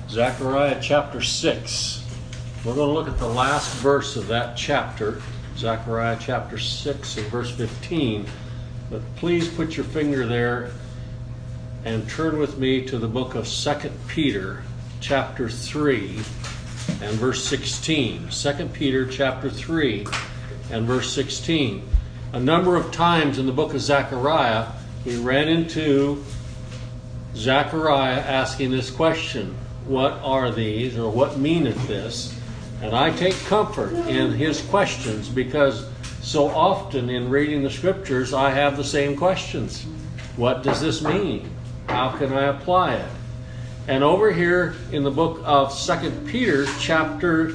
Zechariah chapter 6. We're going to look at the last verse of that chapter, Zechariah chapter 6 and verse 15. But please put your finger there and turn with me to the book of 2 Peter chapter 3 and verse 16. 2 Peter chapter 3 and verse 16. A number of times in the book of Zechariah, we ran into Zechariah asking this question: what are these, or what meaneth this? And I take comfort in his questions, because so often in reading the scriptures I have the same questions. What does this mean? How can I apply it? And over here in the book of 2 Peter chapter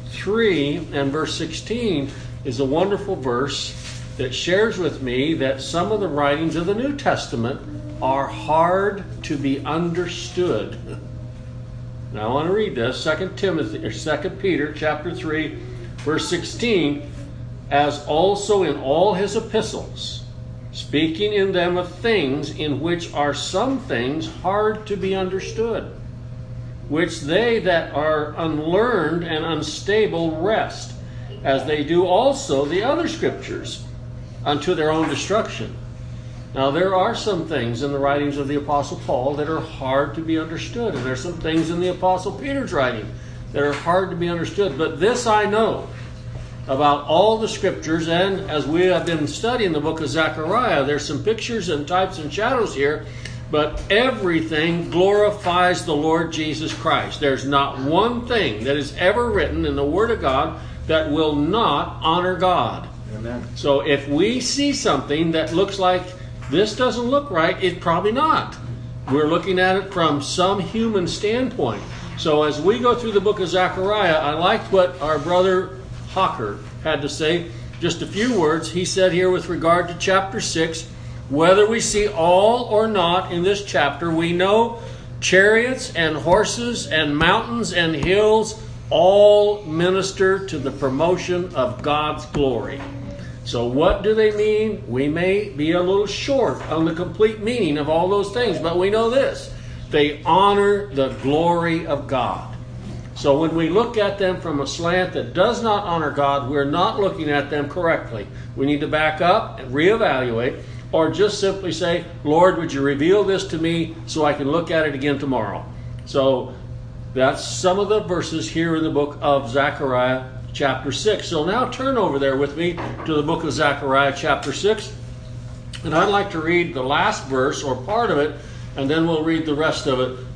3 and verse 16 is a wonderful verse that shares with me that some of the writings of the New Testament are hard to be understood. Now I want to read this, 2 Peter chapter 3, verse 16, as also in all his epistles, speaking in them of things in which are some things hard to be understood, which they that are unlearned and unstable wrest, as they do also the other scriptures, unto their own destruction. Now there are some things in the writings of the Apostle Paul that are hard to be understood, and there's some things in the Apostle Peter's writing that are hard to be understood. But this I know about all the scriptures, and as we have been studying the book of Zechariah, there's some pictures and types and shadows here, but everything glorifies the Lord Jesus Christ. There's not one thing that is ever written in the Word of God that will not honor God. Amen. So if we see something that looks like this doesn't look right, it's probably not. We're looking at it from some human standpoint. So as we go through the book of Zechariah, I liked what our brother Hawker had to say. Just a few words. He said here with regard to chapter 6, whether we see all or not in this chapter, we know chariots and horses and mountains and hills all minister to the promotion of God's glory. So what do they mean? We may be a little short on the complete meaning of all those things, but we know this: they honor the glory of God. So when we look at them from a slant that does not honor God, we're not looking at them correctly. We need to back up and reevaluate, or just simply say, Lord, would you reveal this to me so I can look at it again tomorrow? So that's some of the verses here in the book of Zechariah chapter 6. So now turn over there with me to the book of Zechariah chapter 6. And I'd like to read the last verse, or part of it, and then we'll read the rest of it.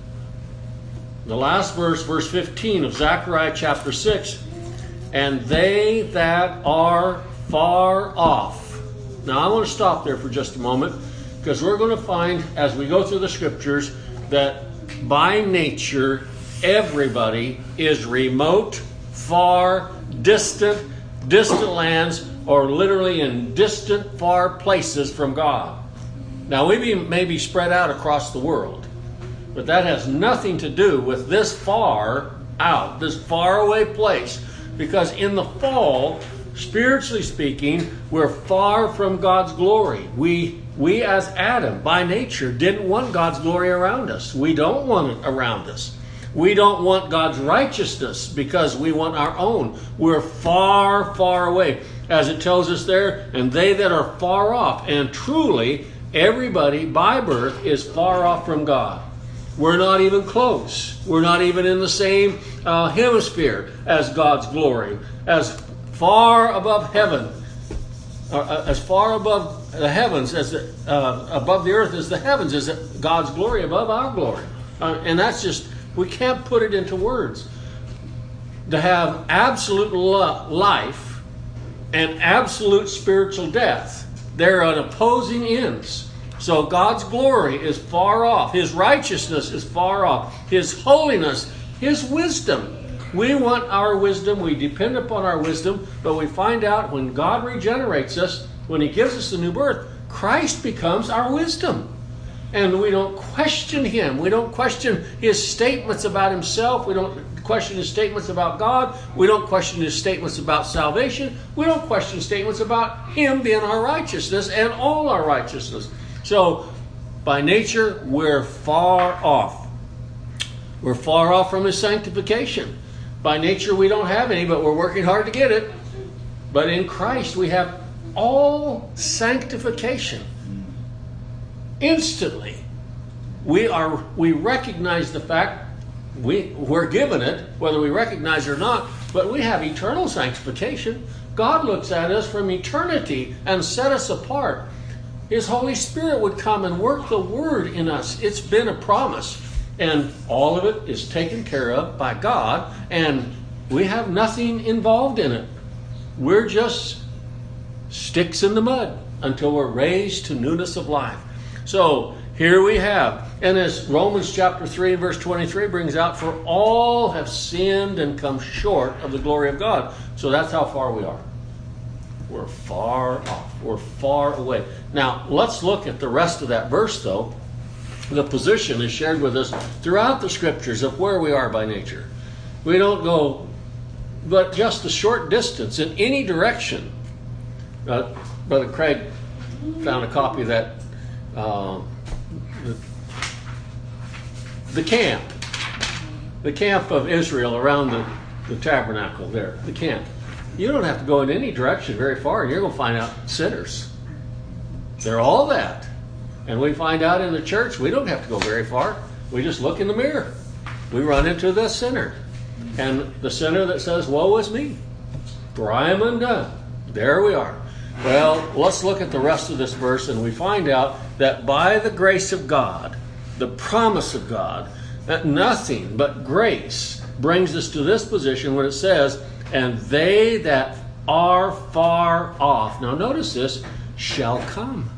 The last verse, verse 15 of Zechariah chapter 6. And they that are far off. Now I want to stop there for just a moment, because we're going to find as we go through the scriptures that by nature everybody is remote, far, distant lands, or literally in distant, far places from God. Now we may be spread out across the world, but that has nothing to do with this far out, this far away place, because in the fall, spiritually speaking, we're far from God's glory. We as Adam, by nature, didn't want God's glory around us. We don't want it around us. We don't want God's righteousness because we want our own. We're far, far away. As it tells us there, and they that are far off. And truly, everybody by birth is far off from God. We're not even close. We're not even in the same hemisphere as God's glory. As far above heaven, as far above the heavens, as above the earth as the heavens, is God's glory above our glory. And that's just, we can't put it into words. To have absolute life and absolute spiritual death, they're at opposing ends. So God's glory is far off. His righteousness is far off. His holiness, His wisdom. We want our wisdom. We depend upon our wisdom. But we find out when God regenerates us, when He gives us the new birth, Christ becomes our wisdom. And we don't question Him. We don't question His statements about Himself. We don't question His statements about God. We don't question His statements about salvation. We don't question statements about Him being our righteousness and all our righteousness. So, by nature, we're far off. We're far off from His sanctification. By nature we don't have any, but we're working hard to get it. But in Christ we have all sanctification. Instantly. We recognize the fact we're given it, whether we recognize it or not, but we have eternal sanctification. God looks at us from eternity and set us apart. His Holy Spirit would come and work the Word in us. It's been a promise. And all of it is taken care of by God, and we have nothing involved in it. We're just sticks in the mud until we're raised to newness of life. So here we have, and as Romans chapter 3 and verse 23 brings out, for all have sinned and come short of the glory of God. So that's how far we are. We're far off. We're far away. Now, let's look at the rest of that verse, though. The position is shared with us throughout the Scriptures of where we are by nature. We don't go but just a short distance in any direction. Brother Craig found a copy of that, the camp of Israel around the tabernacle there, the camp. You don't have to go in any direction very far, and you're going to find out sinners. They're all that. And we find out in the church, we don't have to go very far. We just look in the mirror. We run into the sinner. And the sinner that says, woe is me, for I am undone. There we are. Well, let's look at the rest of this verse, and we find out that by the grace of God, the promise of God, that nothing but grace brings us to this position when it says, and they that are far off, now notice this, shall come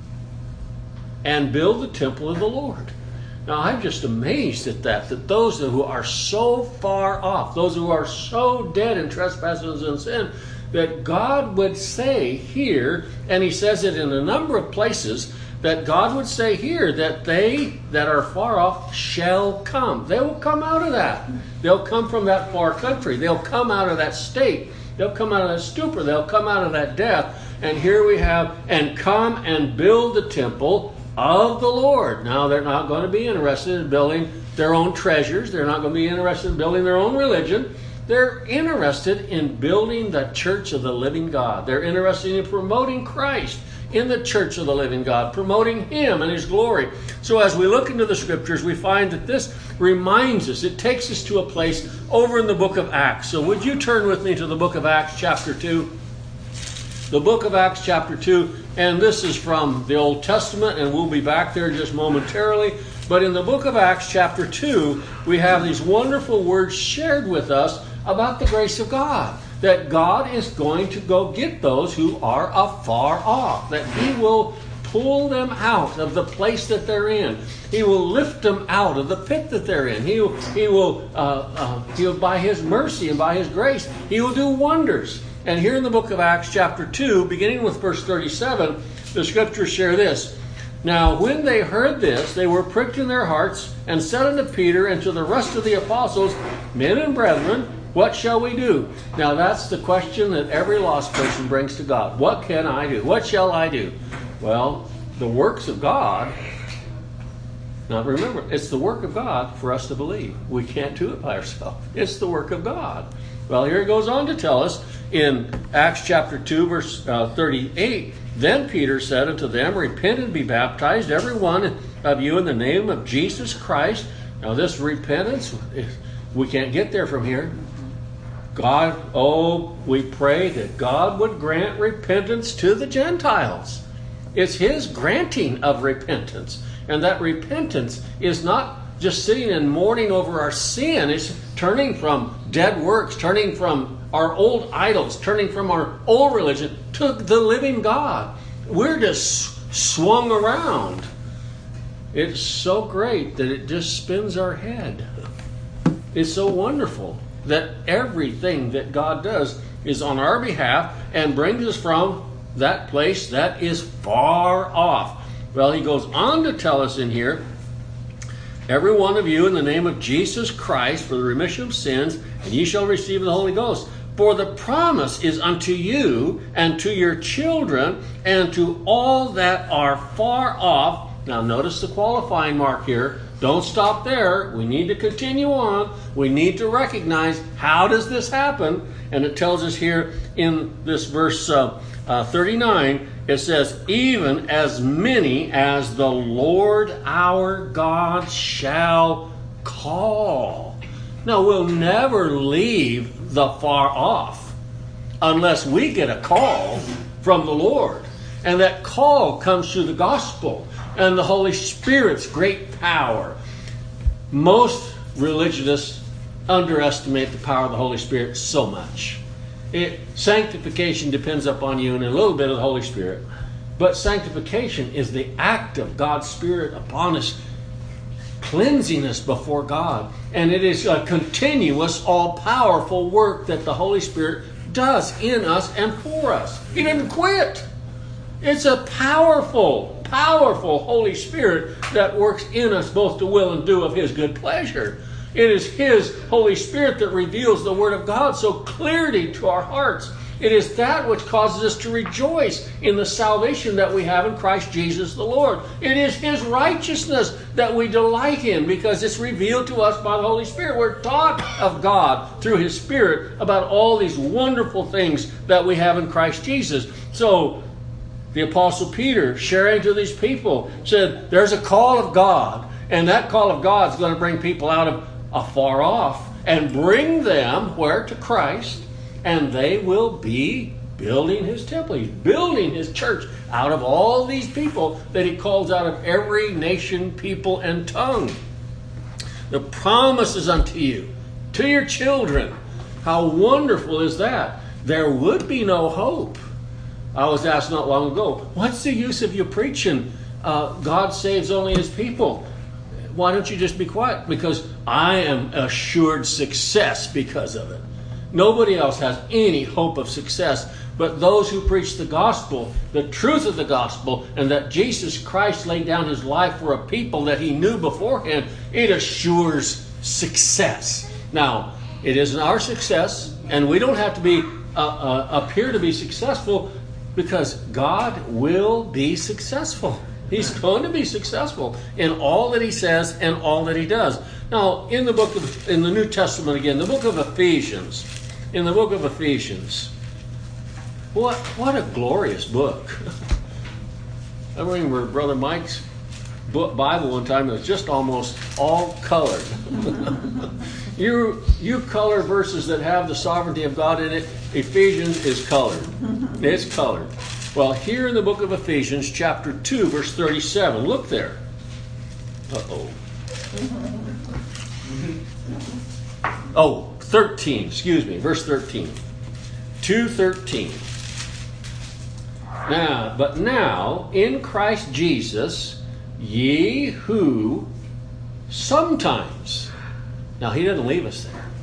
and build the temple of the Lord. Now I'm just amazed at that those who are so far off, those who are so dead in trespasses and sin, that God would say here, and He says it in a number of places, that God would say here that they that are far off shall come. They will come out of that. They'll come from that far country. They'll come out of that state. They'll come out of that stupor. They'll come out of that death. And here we have, and come and build the temple of the Lord. Now, they're not going to be interested in building their own treasures. They're not going to be interested in building their own religion. They're interested in building the church of the living God. They're interested in promoting Christ in the church of the living God, promoting Him and His glory. So as we look into the Scriptures, we find that this reminds us, it takes us to a place over in the book of Acts. So would you turn with me to the book of Acts chapter 2? The book of Acts chapter 2, and this is from the Old Testament, and we'll be back there just momentarily. But in the book of Acts chapter 2, we have these wonderful words shared with us about the grace of God. That God is going to go get those who are afar off. That He will pull them out of the place that they're in. He will lift them out of the pit that they're in. He will by His mercy and by His grace, He will do wonders. And here in the book of Acts chapter 2, beginning with verse 37, the Scriptures share this. Now when they heard this, they were pricked in their hearts, and said unto Peter and to the rest of the apostles, Men and brethren, what shall we do? Now that's the question that every lost person brings to God. What can I do? What shall I do? Well, the works of God. Now remember, it's the work of God for us to believe. We can't do it by ourselves. It's the work of God. Well, here it goes on to tell us in Acts chapter 2, verse 38, Then Peter said unto them, Repent and be baptized, every one of you, in the name of Jesus Christ. Now this repentance, we can't get there from here. We pray that God would grant repentance to the Gentiles. It's His granting of repentance. And that repentance is not just sitting and mourning over our sin. It's turning from dead works, turning from our old idols, turning from our old religion to the living God. We're just swung around. It's so great that it just spins our head. It's so wonderful that everything that God does is on our behalf and brings us from that place that is far off. Well, He goes on to tell us in here, Every one of you in the name of Jesus Christ for the remission of sins, and ye shall receive the Holy Ghost. For the promise is unto you and to your children and to all that are far off. Now notice the qualifying mark here. don't stop there. We need to continue on. We need to recognize, how does this happen? And it tells us here in this verse 39, it says, even as many as the Lord our God shall call. Now, we'll never leave the far off unless we get a call from the Lord. And that call comes through the gospel and the Holy Spirit's great power. Most religionists underestimate the power of the Holy Spirit so much. Sanctification depends upon you and a little bit of the Holy Spirit. But sanctification is the act of God's Spirit upon us, cleansing us before God. And it is a continuous, all-powerful work that the Holy Spirit does in us and for us. He didn't quit. It's a powerful, powerful Holy Spirit that works in us both to will and do of His good pleasure. It is His Holy Spirit that reveals the Word of God so clearly to our hearts. It is that which causes us to rejoice in the salvation that we have in Christ Jesus the Lord. It is His righteousness that we delight in because it's revealed to us by the Holy Spirit. We're taught of God through His Spirit about all these wonderful things that we have in Christ Jesus. So the Apostle Peter, sharing to these people, said there's a call of God, and that call of God is going to bring people out of afar off and bring them where? To Christ, and they will be building His temple. He's building His church out of all these people that He calls out of every nation, people, and tongue. The promise is unto you, to your children. How wonderful is that? There would be no hope. I was asked not long ago, what's the use of you preaching God saves only His people? Why don't you just be quiet? Because I am assured success because of it. Nobody else has any hope of success but those who preach the gospel, the truth of the gospel, and that Jesus Christ laid down His life for a people that He knew beforehand. It assures success. Now, it isn't our success, and we don't have to be appear to be successful, because God will be successful. He's going to be successful in all that He says and all that He does. Now, in the New Testament again, the book of Ephesians, in the book of Ephesians, what a glorious book. I remember Brother Mike's Bible one time, it was just almost all colored. You color verses that have the sovereignty of God in it. Ephesians is colored. It's colored. Well, here in the book of Ephesians, chapter 2, verse 37. Look there. Oh, 13. Excuse me. Verse 13. 2:13. But now, in Christ Jesus, ye who sometimes... Now, He doesn't leave us there.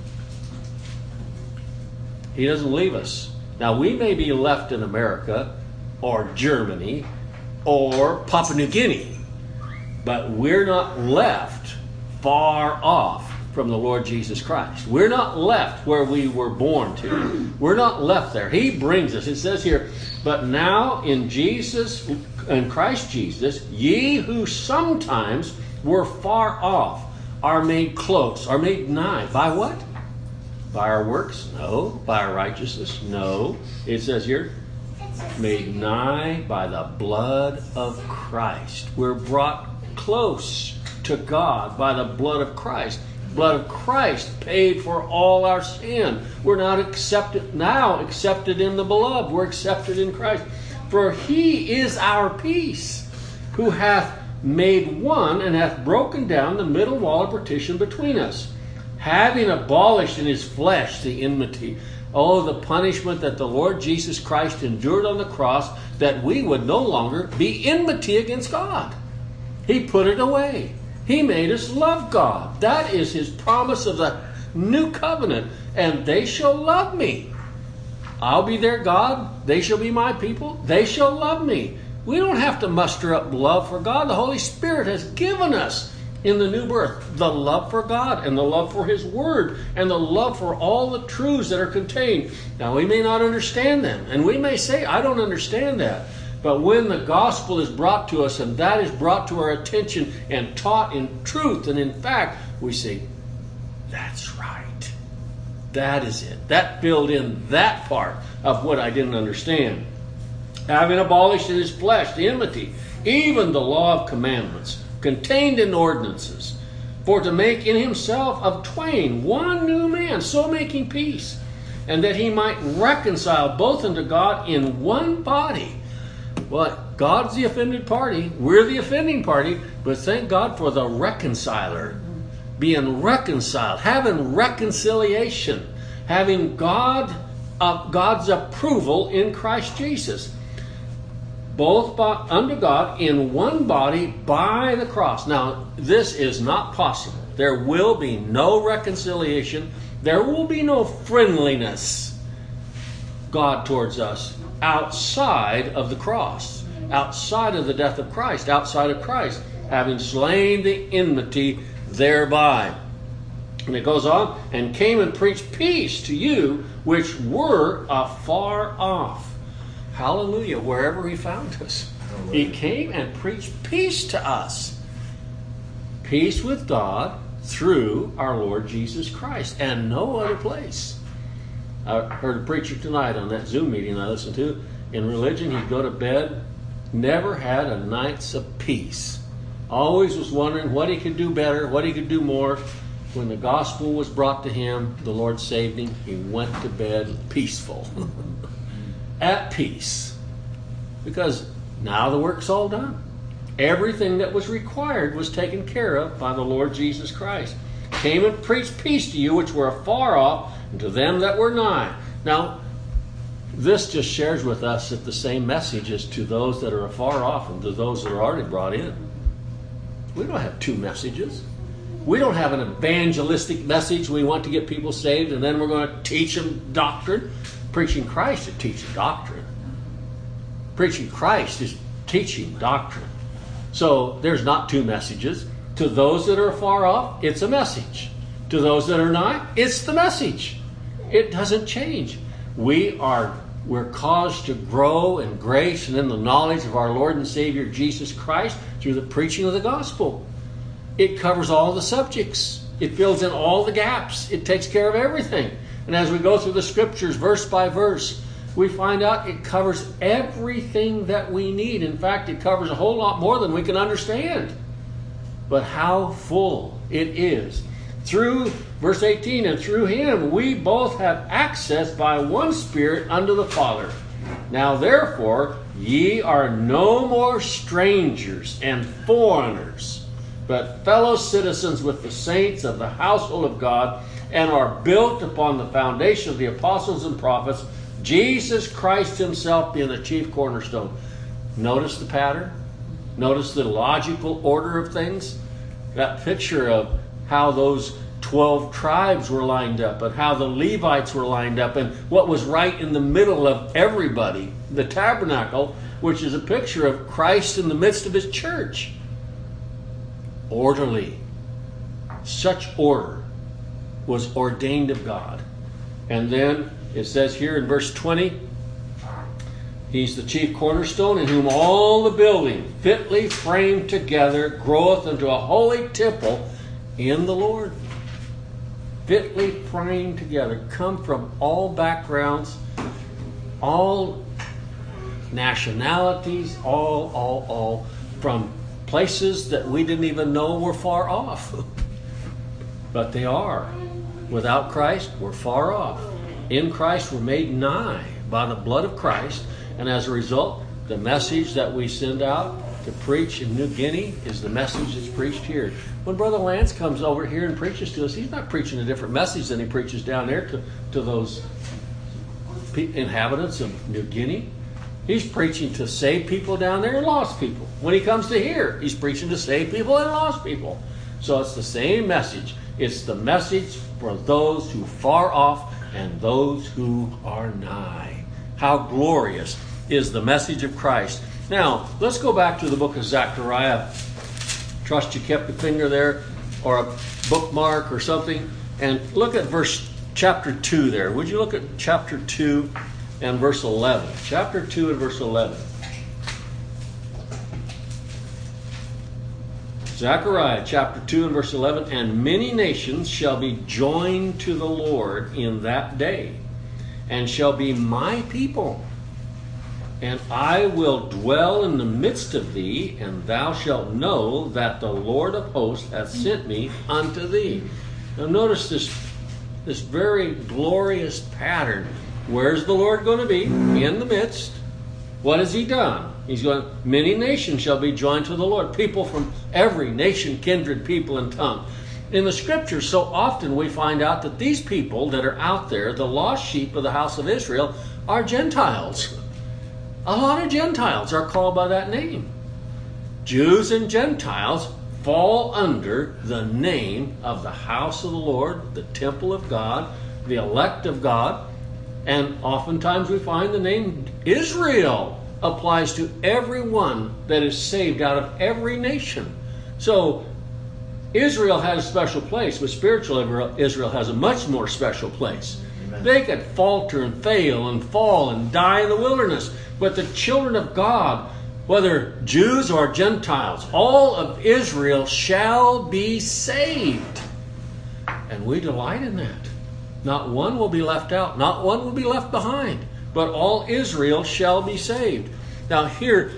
He doesn't leave us. Now, we may be left in America or Germany or Papua New Guinea, but we're not left far off from the Lord Jesus Christ. We're not left where we were born to. We're not left there. He brings us. It says here, but now in Jesus, in Christ Jesus, ye who sometimes were far off are made close, are made nigh. By what? By our works? No. By our righteousness? No. It says here, made nigh by the blood of Christ. We're brought close to God by the blood of Christ. Blood of Christ paid for all our sin. We're not accepted in the beloved. We're accepted in Christ. For He is our peace, who hath made one and hath broken down the middle wall of partition between us, having abolished in His flesh the enmity. Oh, the punishment that the Lord Jesus Christ endured on the cross, that we would no longer be enmity against God. He put it away. He made us love God. That is His promise of the new covenant. And they shall love me. I'll be their God. They shall be my people. They shall love me. We don't have to muster up love for God. The Holy Spirit has given us in the new birth the love for God and the love for His Word and the love for all the truths that are contained. Now, we may not understand them. And we may say, I don't understand that. But when the gospel is brought to us, and that is brought to our attention and taught in truth and in fact, we say, that's right. That is it. That filled in that part of what I didn't understand. Having abolished in his flesh the enmity, even the law of commandments, contained in ordinances, for to make in himself of twain one new man, so making peace, and that he might reconcile both unto God in one body. Well, God's the offended party. We're the offending party. But thank God for the reconciler. Being reconciled. Having reconciliation. Having God's approval in Christ Jesus. Both unto God in one body by the cross. Now, this is not possible. There will be no reconciliation. There will be no friendliness, God towards us, outside of the cross, outside of the death of Christ, outside of Christ, having slain the enmity thereby. And it goes on, and came and preached peace to you which were afar off. Hallelujah, wherever he found us. Hallelujah. He came and preached peace to us. Peace with God through our Lord Jesus Christ, and no other place. I heard a preacher tonight on that Zoom meeting I listened to. In religion, he'd go to bed, never had a night's of peace. Always was wondering what he could do better, what he could do more. When the gospel was brought to him, the Lord saved him. He went to bed peaceful. At peace. Because now the work's all done. Everything that was required was taken care of by the Lord Jesus Christ. Came and preached peace to you which were afar off, and to them that were nigh. Now, this just shares with us that the same message is to those that are afar off and to those that are already brought in. We don't have two messages. We don't have an evangelistic message. We want to get people saved and then we're going to teach them doctrine. Preaching Christ is teaching doctrine. Preaching Christ is teaching doctrine. So there's not two messages. To those that are far off, it's a message. To those that are nigh, it's the message. It doesn't change. We're caused to grow in grace and in the knowledge of our Lord and Savior Jesus Christ through the preaching of the gospel. It covers all the subjects. It fills in all the gaps. It takes care of everything. And as we go through the scriptures verse by verse, we find out it covers everything that we need. In fact, it covers a whole lot more than we can understand. But how full it is. Through, verse 18, and through him we both have access by one Spirit unto the Father. Now therefore ye are no more strangers and foreigners, but fellow citizens with the saints of the household of God, and are built upon the foundation of the apostles and prophets, Jesus Christ himself being the chief cornerstone. Notice the pattern? Notice the logical order of things? That picture of how those 12 tribes were lined up and how the Levites were lined up and what was right in the middle of everybody. The tabernacle, which is a picture of Christ in the midst of his church. Orderly. Such order was ordained of God. And then it says here in verse 20, he's the chief cornerstone, in whom all the building fitly framed together groweth into a holy temple in the Lord. Fitly framed together. Come from all backgrounds, all nationalities, all from places that we didn't even know were far off. But they are. Without Christ, we're far off. In Christ, we're made nigh by the blood of Christ. And as a result, the message that we send out to preach in New Guinea is the message that's preached here. When Brother Lance comes over here and preaches to us, he's not preaching a different message than he preaches down there to those inhabitants of New Guinea. He's preaching to save people down there and lost people. When he comes to here, he's preaching to save people and lost people. So it's the same message. It's the message for those who are far off and those who are nigh. How glorious is the message of Christ. Now, let's go back to the book of Zechariah. Trust you kept a finger there or a bookmark or something. And look at chapter 2 there. Would you look at chapter 2 and verse 11? Chapter 2 and verse 11. Zechariah chapter 2 and verse 11, and many nations shall be joined to the Lord in that day, and shall be my people. And I will dwell in the midst of thee, and thou shalt know that the Lord of hosts hath sent me unto thee. Now notice this very glorious pattern. Where's the Lord going to be? In the midst. What has he done? He's going, many nations shall be joined to the Lord. People from every nation, kindred, people, and tongue. In the scriptures, so often we find out that these people that are out there, the lost sheep of the house of Israel, are Gentiles. A lot of Gentiles are called by that name. Jews and Gentiles fall under the name of the house of the Lord, the temple of God, the elect of God. And oftentimes we find the name Israel applies to everyone that is saved out of every nation. So Israel has a special place, but spiritual Israel has a much more special place. Amen. They could falter and fail and fall and die in the wilderness. But the children of God, whether Jews or Gentiles, all of Israel shall be saved. And we delight in that. Not one will be left out. Not one will be left behind. But all Israel shall be saved. Now here,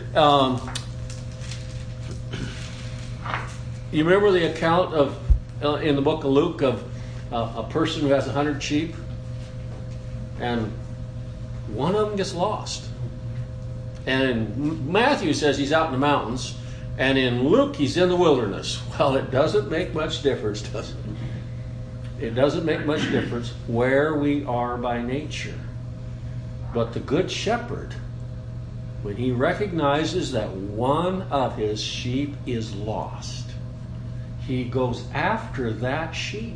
you remember the account of in the book of Luke of a person who has 100 sheep, and one of them gets lost. And Matthew says he's out in the mountains, and in Luke he's in the wilderness. Well, it doesn't make much difference, does it? It doesn't make much difference where we are by nature. But the good shepherd, when he recognizes that one of his sheep is lost, he goes after that sheep.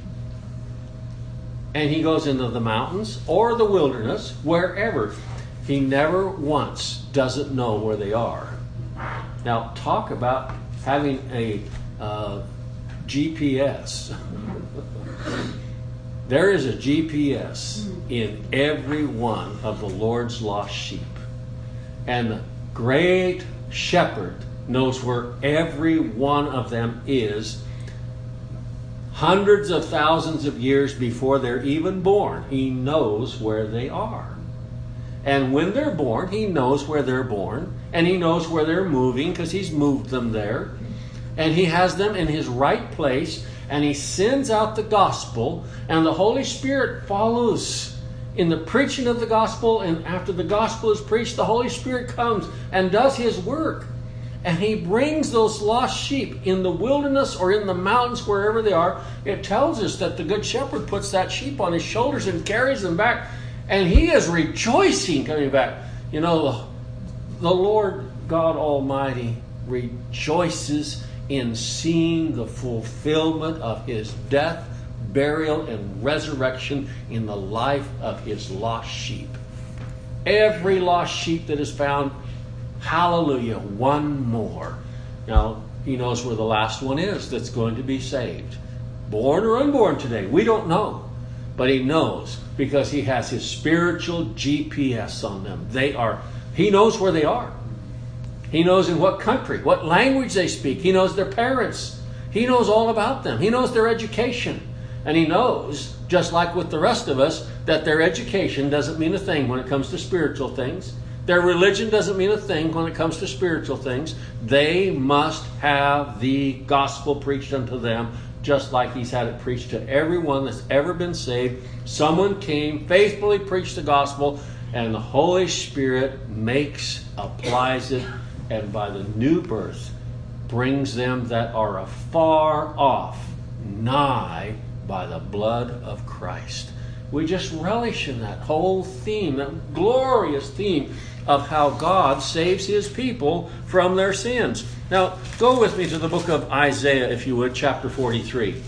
And he goes into the mountains or the wilderness, wherever. He never once doesn't know where they are. Now, talk about having a GPS. There is a GPS in every one of the Lord's lost sheep. And the great shepherd knows where every one of them is hundreds of thousands of years before they're even born. He knows where they are. And when they're born, he knows where they're born. And he knows where they're moving because he's moved them there. And he has them in his right place. And he sends out the gospel. And the Holy Spirit follows in the preaching of the gospel. And after the gospel is preached, the Holy Spirit comes and does his work. And he brings those lost sheep in the wilderness or in the mountains, wherever they are. It tells us that the good shepherd puts that sheep on his shoulders and carries them back. And he is rejoicing coming back. You know, the Lord God Almighty rejoices in seeing the fulfillment of his death, burial, and resurrection in the life of his lost sheep. Every lost sheep that is found, hallelujah, one more. Now, he knows where the last one is that's going to be saved. Born or unborn today, we don't know. But he knows because he has his spiritual GPS on them. He knows where they are. He knows in what country, what language they speak. He knows their parents. He knows all about them. He knows their education. And he knows, just like with the rest of us, that their education doesn't mean a thing when it comes to spiritual things. Their religion doesn't mean a thing when it comes to spiritual things. They must have the gospel preached unto them, just like he's had it preached to everyone that's ever been saved. Someone came, faithfully preached the gospel, and the Holy Spirit applies it, and by the new birth, brings them that are afar off, nigh by the blood of Christ. We just relish in that whole theme, that glorious theme of how God saves his people from their sins. Now, go with me to the book of Isaiah, if you would, chapter 43.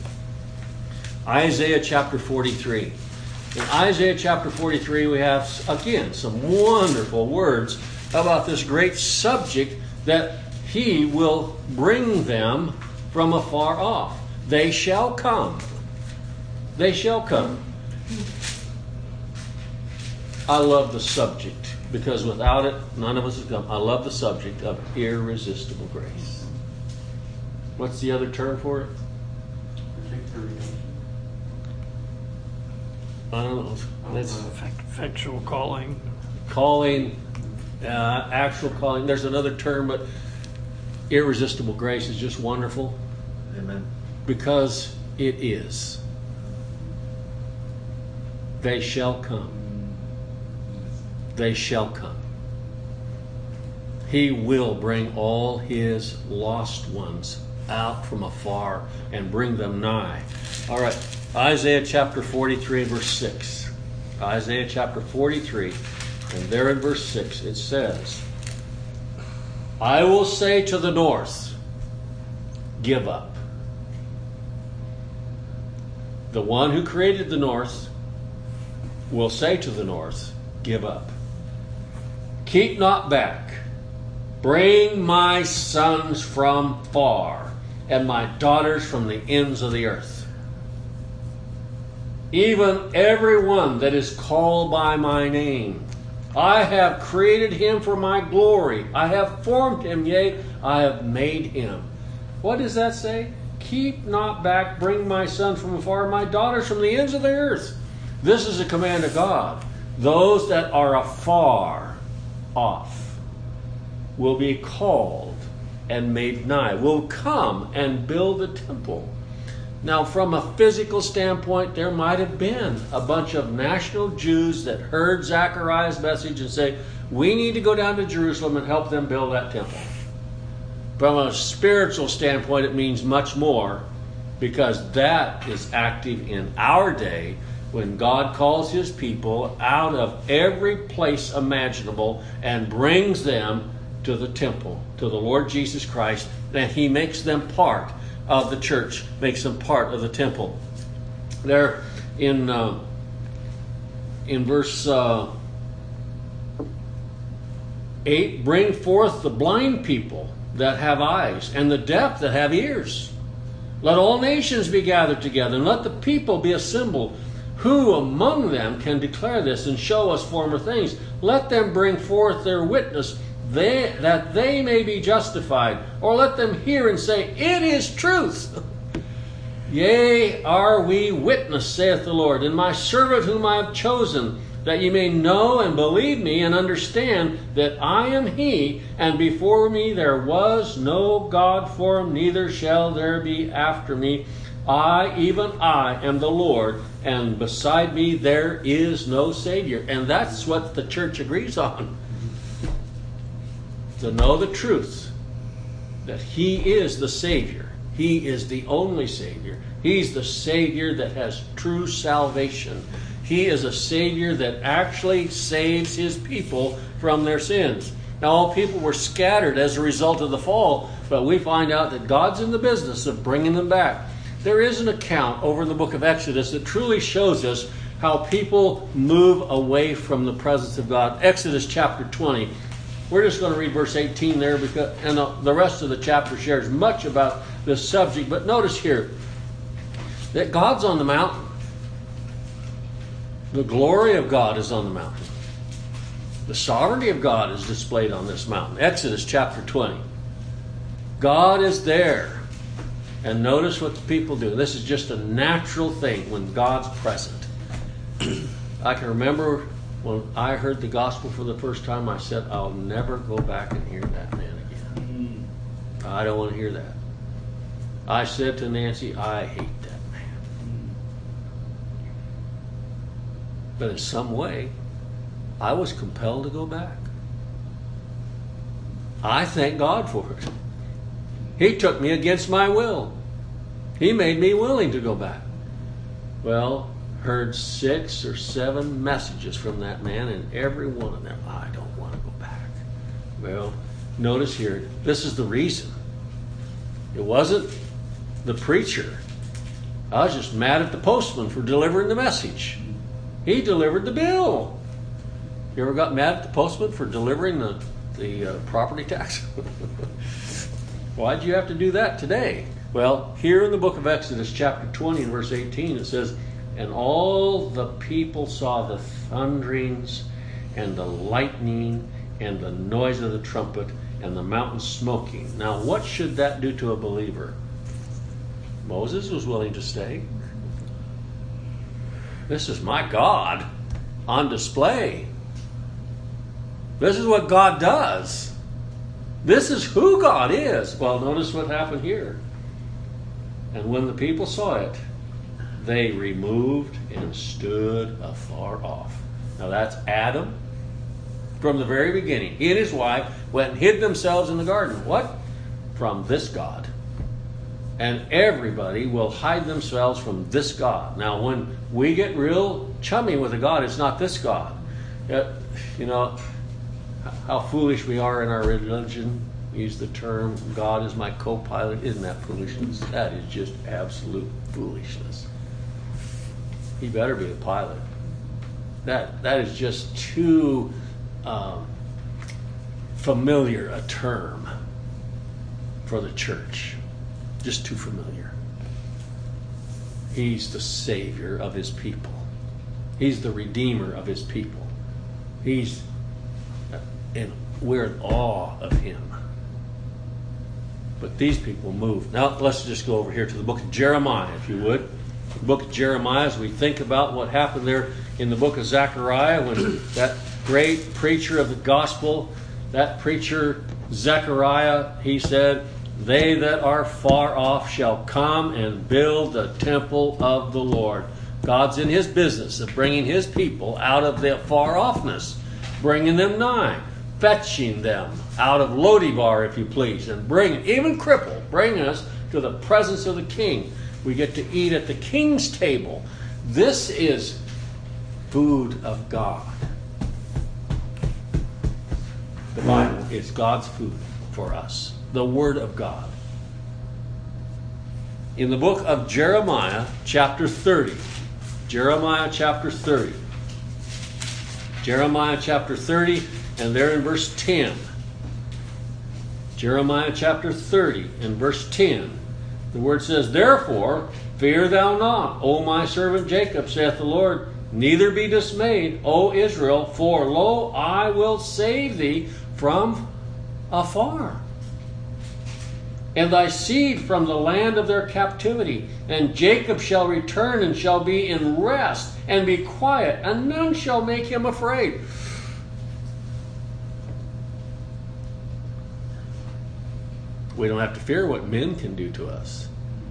Isaiah chapter 43. In Isaiah chapter 43, we have, again, some wonderful words about this great subject that he will bring them from afar off. They shall come. They shall come. I love the subject, because without it, none of us have come. I love the subject of irresistible grace. What's the other term for it? I don't know. That's Effectual calling. calling, actual calling. There's another term, but irresistible grace is just wonderful. Amen. Because it is. They shall come. They shall come. He will bring all his lost ones out from afar and bring them nigh. All right, Isaiah chapter 43 and verse 6. Isaiah chapter 43, and there in verse 6 it says, I will say to the north, give up. The one who created the north will say to the north, give up. Keep not back. Bring my sons from far, and my daughters from the ends of the earth. Even every one that is called by my name. I have created him for my glory. I have formed him, yea, I have made him. What does that say? Keep not back, bring my son from afar, my daughters from the ends of the earth. This is a command of God. Those that are afar off will be called and made nigh, will come and build the temple. Now, from a physical standpoint, there might have been a bunch of national Jews that heard Zechariah's message and say, we need to go down to Jerusalem and help them build that temple. From a spiritual standpoint, it means much more, because that is active in our day when God calls his people out of every place imaginable and brings them to the temple, to the Lord Jesus Christ, and he makes them part of the church, makes them part of the temple. There in verse 8, bring forth the blind people that have eyes, and the deaf that have ears. Let all nations be gathered together, and let the people be assembled. Who among them can declare this and show us former things? Let them bring forth their witness, that they may be justified. Or let them hear and say, it is truth. Yea, are we witness, saith the Lord, and my servant whom I have chosen, that ye may know and believe me and understand that I am he, and before me there was no God formed, neither shall there be after me. I, even I, am the Lord, and beside me there is no Savior. And that's what the church agrees on. To know the truth, that he is the Savior. He is the only Savior. He's the Savior that has true salvation. He is a Savior that actually saves his people from their sins. Now, all people were scattered as a result of the fall, but we find out that God's in the business of bringing them back. There is an account over in the book of Exodus that truly shows us how people move away from the presence of God. Exodus chapter 20. We're just going to read verse 18 there, and the rest of the chapter shares much about this subject. But notice here that God's on the mountain. The glory of God is on the mountain. The sovereignty of God is displayed on this mountain. Exodus chapter 20. God is there. And notice what the people do. This is just a natural thing when God's present. I can remember when I heard the gospel for the first time, I said, I'll never go back and hear that man again. I don't want to hear that. I said to Nancy, I hate that man. But in some way, I was compelled to go back. I thank God for it. He took me against my will. He made me willing to go back. Well, heard 6 or 7 messages from that man, and every one of them, I don't want to go back. Well, notice here, this is the reason. It wasn't the preacher. I was just mad at the postman for delivering the message. He delivered the bill. You ever got mad at the postman for delivering the property tax? Why'd you have to do that today? Well, here in the book of Exodus, chapter 20 and verse 18, it says, and all the people saw the thunderings and the lightning and the noise of the trumpet and the mountain smoking. Now, what should that do to a believer? Moses was willing to stay. This is my God on display. This is what God does. This is who God is. Well, notice what happened here. And when the people saw it, they removed and stood afar off. Now that's Adam from the very beginning. He and his wife went and hid themselves in the garden. What? From this God. And everybody will hide themselves from this God. Now when we get real chummy with a God, it's not this God. You know how foolish we are in our religion. We use the term, God is my co-pilot. Isn't that foolishness? That is just absolute foolishness. He better be the pilot. That is just too familiar a term for the church. Just too familiar. He's the Savior of His people. He's the Redeemer of His people. And we're in awe of Him. But these people moved. Now let's just go over here to the book of Jeremiah, if you would. The book of Jeremiah, as we think about what happened there in the book of Zechariah, when that great preacher of the gospel, that preacher Zechariah, he said, "They that are far off shall come and build the temple of the Lord." God's in His business of bringing His people out of their far offness, bringing them nigh, fetching them out of Lodibar, if you please, and bringing, even crippled, bringing us to the presence of the King. We get to eat at the King's table. This is food of God. The Bible is God's food for us. The Word of God. In the book of Jeremiah, chapter 30. Jeremiah chapter 30. Jeremiah chapter 30, and there in verse 10. Jeremiah chapter 30 and verse 10. The word says, "Therefore, fear thou not, O my servant Jacob, saith the Lord, neither be dismayed, O Israel, for lo, I will save thee from afar, and thy seed from the land of their captivity. And Jacob shall return and shall be in rest, and be quiet, and none shall make him afraid." We don't have to fear what men can do to us.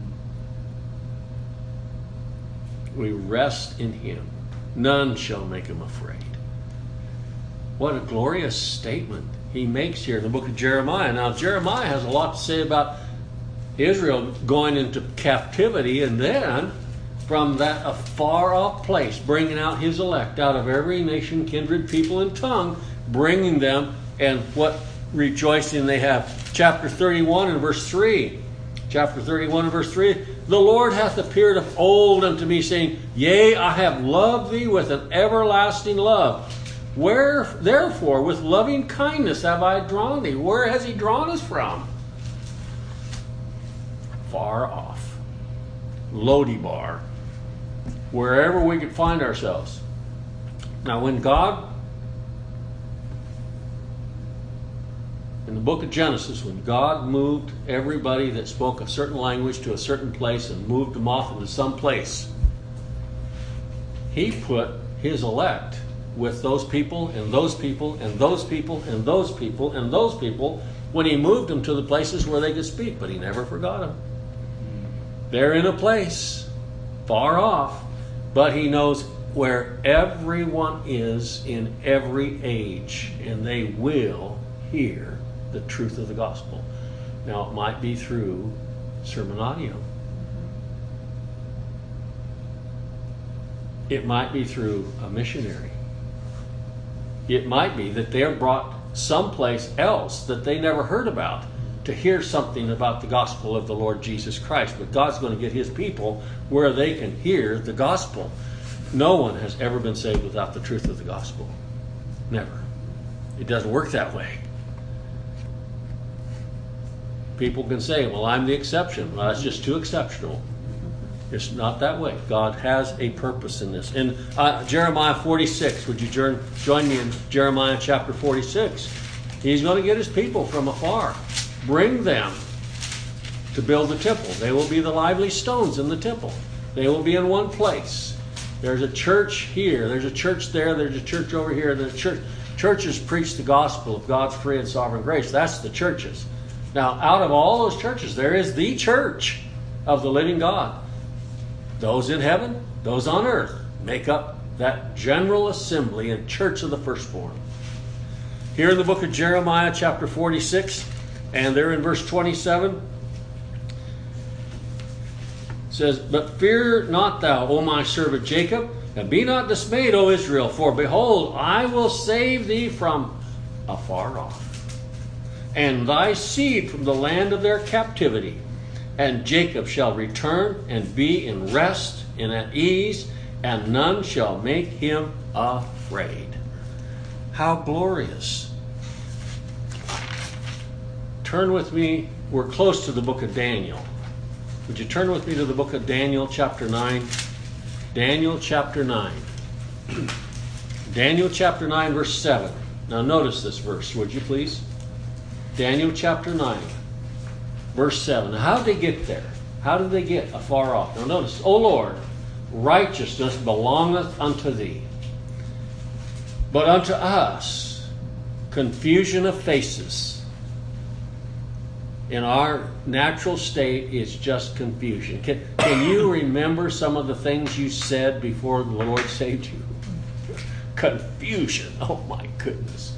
We rest in Him. None shall make him afraid. What a glorious statement he makes here in the book of Jeremiah. Now, Jeremiah has a lot to say about Israel going into captivity, and then from that a far off place, bringing out His elect out of every nation, kindred, people, and tongue, bringing them, and what rejoicing they have. Chapter 31 and verse 3. Chapter 31 and verse 3. "The Lord hath appeared of old unto me, saying, Yea, I have loved thee with an everlasting love. Therefore, with loving kindness have I drawn thee." Where has He drawn us from? Far off. Lodibar. Wherever we could find ourselves. Now, when God, in the book of Genesis, when God moved everybody that spoke a certain language to a certain place and moved them off into some place, He put His elect with those people and those people and those people and those people and those people when He moved them to the places where they could speak, but He never forgot them. They're in a place far off, but He knows where everyone is in every age, and they will hear the truth of the gospel. Now, it might be through sermon audio. It might be through a missionary. It might be that they're brought someplace else that they never heard about to hear something about the gospel of the Lord Jesus Christ. But God's going to get His people where they can hear the gospel. No one has ever been saved without the truth of the gospel. Never. It doesn't work that way. People can say, well, I'm the exception. Well, that's just too exceptional. It's not that way. God has a purpose in this. In Jeremiah 46, would you join me in Jeremiah chapter 46? He's going to get His people from afar. Bring them to build the temple. They will be the lively stones in the temple. They will be in one place. There's a church here. There's a church there. There's a church over here. The churches preach the gospel of God's free and sovereign grace. That's the churches. Now, out of all those churches, there is the church of the living God. Those in heaven, those on earth, make up that general assembly and church of the firstborn. Here in the book of Jeremiah, chapter 46, and there in verse 27, it says, "But fear not thou, O my servant Jacob, and be not dismayed, O Israel, for behold, I will save thee from afar off, and thy seed from the land of their captivity. And Jacob shall return and be in rest and at ease, and none shall make him afraid." How glorious. Turn with me, we're close to the book of Daniel. Would you turn with me to the book of Daniel, chapter 9? Daniel, chapter 9. Daniel, chapter 9, verse 7. Now notice this verse, would you please? Daniel, chapter 9, verse 7. Now, how did they get there? How did they get afar off? Now notice, "O Lord, righteousness belongeth unto thee, but unto us confusion of faces." In our natural state, it's just confusion. Can you remember some of the things you said before the Lord saved you? Confusion. Oh my goodness.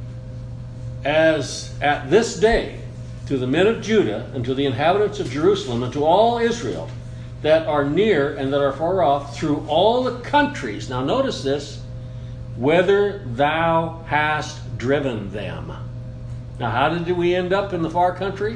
"As at this day, to the men of Judah, and to the inhabitants of Jerusalem, and to all Israel that are near and that are far off, through all the countries." Now notice this, "whither thou hast driven them." Now how did we end up in the far country?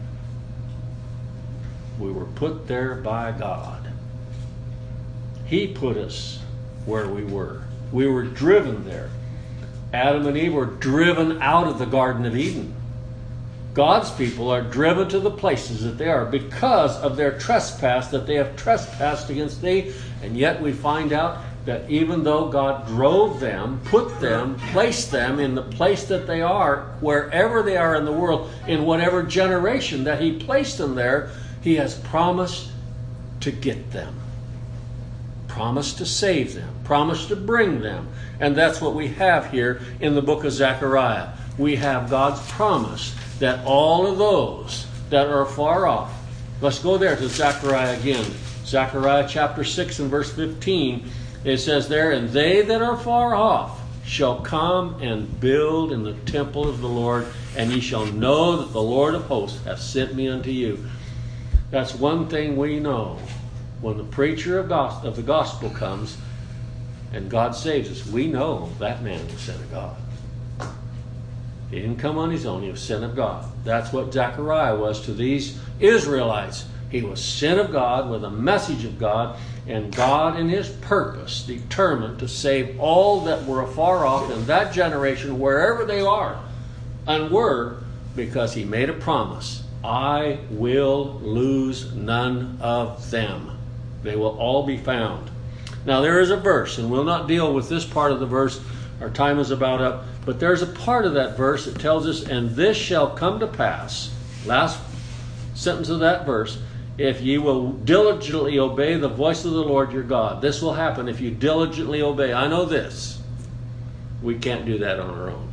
We were put there by God. He put us where we were. We were driven there. Adam and Eve were driven out of the Garden of Eden. God's people are driven to the places that they are because of their trespass, that they have trespassed against thee. And yet we find out that even though God drove them, put them, placed them in the place that they are, wherever they are in the world, in whatever generation that He placed them there, He has promised to get them, promised to save them, promised to bring them. And that's what we have here in the book of Zechariah. We have God's promise that all of those that are far off. Let's go there to Zechariah again. Zechariah chapter 6 and verse 15. It says there, "And they that are far off shall come and build in the temple of the Lord, and ye shall know that the Lord of hosts hath sent me unto you." That's one thing we know. When the preacher of the gospel comes and God saves us, we know that man was sent of God. He didn't come on his own. He was sent of God. That's what Zechariah was to these Israelites. He was sent of God with a message of God, and God in His purpose determined to save all that were afar off in that generation, wherever they are and were, because He made a promise. "I will lose none of them. They will all be found." Now there is a verse, and we'll not deal with this part of the verse. Our time is about up. But there's a part of that verse that tells us, "And this shall come to pass," last sentence of that verse, "if ye will diligently obey the voice of the Lord your God." This will happen if you diligently obey. I know this. We can't do that on our own.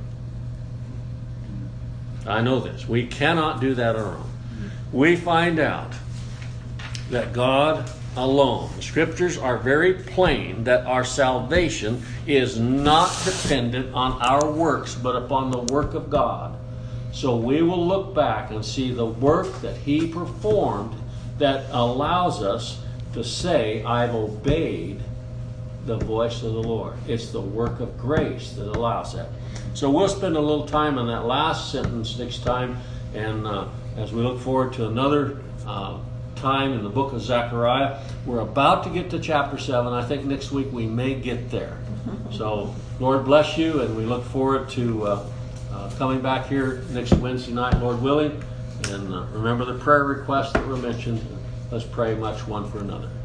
I know this. We cannot do that on our own. We find out that God alone. The scriptures are very plain that our salvation is not dependent on our works, but upon the work of God. So we will look back and see the work that He performed that allows us to say, "I've obeyed the voice of the Lord." It's the work of grace that allows that. So we'll spend a little time on that last sentence next time, and as we look forward to another time in the book of Zechariah. We're about to get to chapter 7. I think next week we may get there. So Lord bless you, and we look forward to coming back here next Wednesday night, Lord willing. And remember the prayer requests that were mentioned. Let's pray much one for another.